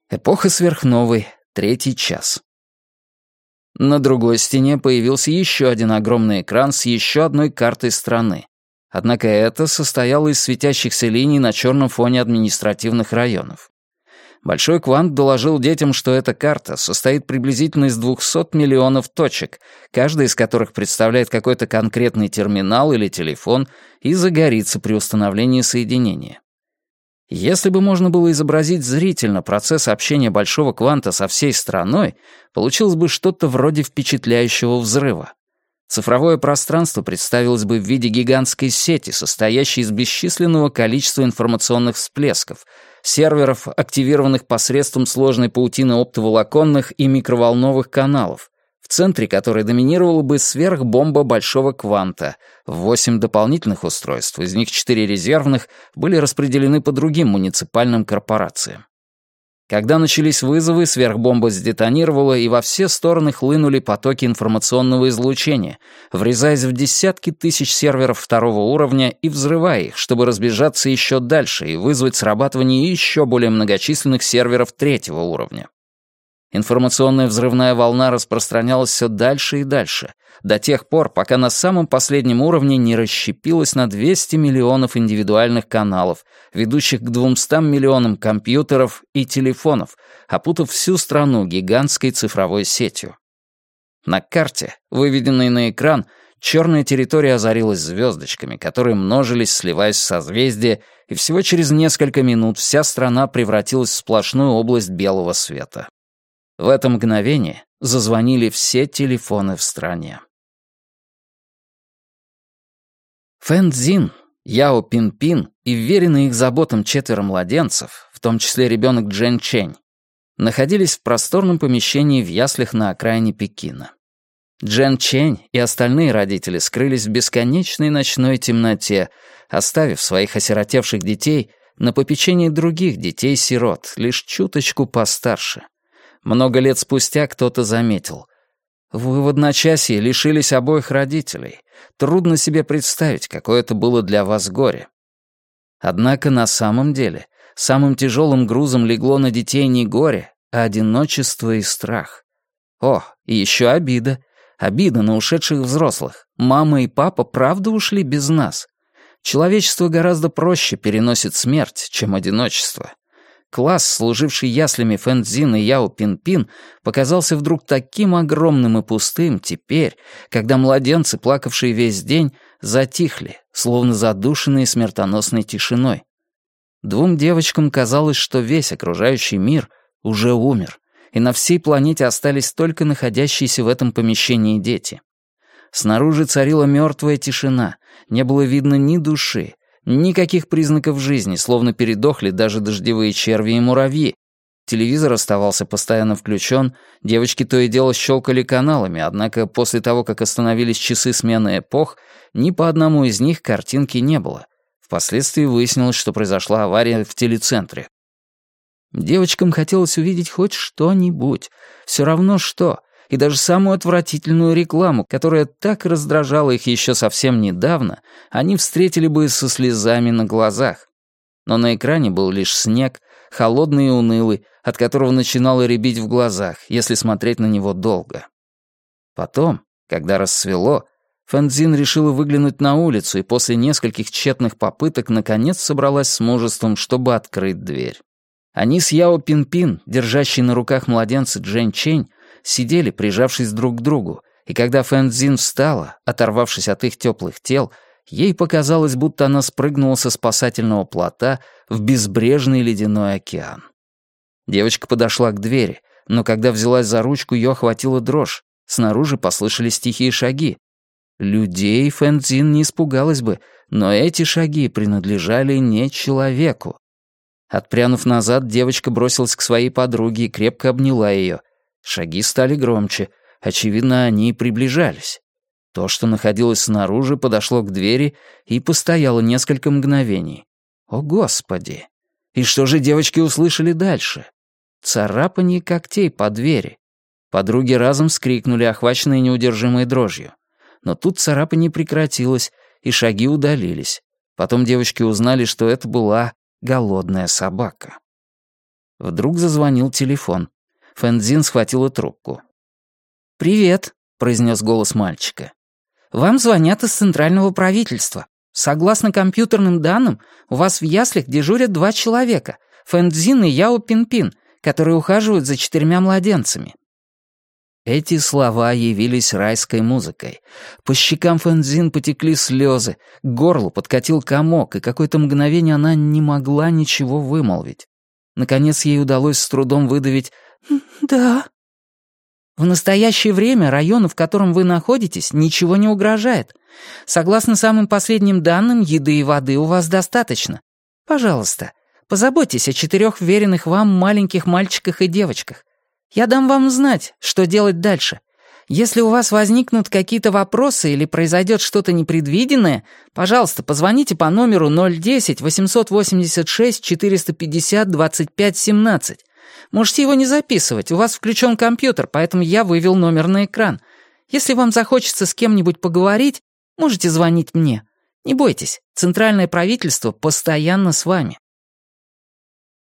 Эпоха сверхновой, 3-й час. На другой стене появился еще один огромный экран с еще одной картой страны. Однако это состояло из светящихся линий на черном фоне административных районов. Большой квант доложил детям, что эта карта состоит приблизительно из 200 миллионов точек, каждая из которых представляет какой-то конкретный терминал или телефон и загорится при установлении соединения. Если бы можно было изобразить зрительно процесс общения большого кванта со всей страной, получилось бы что-то вроде впечатляющего взрыва. Цифровое пространство представилось бы в виде гигантской сети, состоящей из бесчисленного количества информационных всплесков, серверов, активированных посредством сложной паутины оптоволоконных и микроволновых каналов, в центре которой доминировала бы сверхбомба большого кванта. 8 дополнительных устройств, из них 4 резервных, были распределены по другим муниципальным корпорациям. Когда начались вызовы, сверхбомба сдетонировала, и во все стороны хлынули потоки информационного излучения, врезаясь в десятки тысяч серверов второго уровня и взрывая их, чтобы разбежаться еще дальше и вызвать срабатывание еще более многочисленных серверов третьего уровня. Информационная взрывная волна распространялась все дальше и дальше, до тех пор, пока на самом последнем уровне не расщепилась на 200 миллионов индивидуальных каналов, ведущих к 200 миллионам компьютеров и телефонов, опутав всю страну гигантской цифровой сетью. На карте, выведенной на экран, черная территория озарилась звездочками, которые множились, сливаясь в созвездия, и всего через несколько минут вся страна превратилась в сплошную область белого света. В это мгновение зазвонили все телефоны в стране. Фэн Цзин, Яо Пин-Пин и вверенные их заботам 4 младенцев, в том числе ребенок Джен Чэнь, находились в просторном помещении в яслях на окраине Пекина. Джен Чэнь и остальные родители скрылись в бесконечной ночной темноте, оставив своих осиротевших детей на попечении других детей-сирот, лишь чуточку постарше. Много лет спустя кто-то заметил: «Вы в одночасье лишились обоих родителей. Трудно себе представить, какое это было для вас горе». Однако на самом деле самым тяжелым грузом легло на детей не горе, а одиночество и страх. О, и еще обида. Обида на ушедших взрослых. Мама и папа правда ушли без нас. Человечество гораздо проще переносит смерть, чем одиночество. Класс, служивший яслями Фэн Цзин и Яо Пин-Пин, показался вдруг таким огромным и пустым теперь, когда младенцы, плакавшие весь день, затихли, словно задушенные смертоносной тишиной. 2 девочкам казалось, что весь окружающий мир уже умер, и на всей планете остались только находящиеся в этом помещении дети. Снаружи царила мертвая тишина, не было видно ни души, никаких признаков жизни, словно передохли даже дождевые черви и муравьи. Телевизор оставался постоянно включен, девочки то и дело щелкали каналами, однако после того, как остановились часы смены эпох, ни по одному из них картинки не было. Впоследствии выяснилось, что произошла авария в телецентре. Девочкам хотелось увидеть хоть что-нибудь, все равно что, и даже самую отвратительную рекламу, которая так раздражала их еще совсем недавно, они встретили бы со слезами на глазах. Но на экране был лишь снег, холодный и унылый, от которого начинало рябить в глазах, если смотреть на него долго. Потом, когда рассвело, Фэн Цзин решила выглянуть на улицу и после нескольких тщетных попыток наконец собралась с мужеством, чтобы открыть дверь. Они с Яо Пин-Пин, держащей на руках младенца Джен Чэнь, сидели, прижавшись друг к другу, и когда Фэн Цзин встала, оторвавшись от их теплых тел, ей показалось, будто она спрыгнула со спасательного плота в безбрежный ледяной океан. Девочка подошла к двери, но когда взялась за ручку, ее охватила дрожь. Снаружи послышались тихие шаги. Людей Фэн Цзин не испугалась бы, но эти шаги принадлежали не человеку. Отпрянув назад, девочка бросилась к своей подруге и крепко обняла ее. Шаги стали громче. Очевидно, они приближались. То, что находилось снаружи, подошло к двери и постояло несколько мгновений. О, Господи! И что же девочки услышали дальше? Царапанье когтей по двери. Подруги разом вскрикнули, охваченные неудержимой дрожью. Но тут царапанье прекратилось, и шаги удалились. Потом девочки узнали, что это была голодная собака. Вдруг зазвонил телефон. Фэнзин схватила трубку. «Привет», — произнес голос мальчика. «Вам звонят из центрального правительства. Согласно компьютерным данным, у вас в яслях дежурят 2 человека — Фэнзин и Яо Пин-Пин, которые ухаживают за 4 младенцами». Эти слова явились райской музыкой. По щекам Фэнзин потекли слезы, к горлу подкатил комок, и какое-то мгновение она не могла ничего вымолвить. Наконец ей удалось с трудом выдавить «Да». «В настоящее время району, в котором вы находитесь, ничего не угрожает. Согласно самым последним данным, еды и воды у вас достаточно. Пожалуйста, позаботьтесь о 4 вверенных вам маленьких мальчиках и девочках. Я дам вам знать, что делать дальше. Если у вас возникнут какие-то вопросы или произойдет что-то непредвиденное, пожалуйста, позвоните по номеру 010-886-450-25-17. Можете его не записывать, у вас включен компьютер, поэтому я вывел номер на экран. Если вам захочется с кем-нибудь поговорить, можете звонить мне. Не бойтесь, центральное правительство постоянно с вами».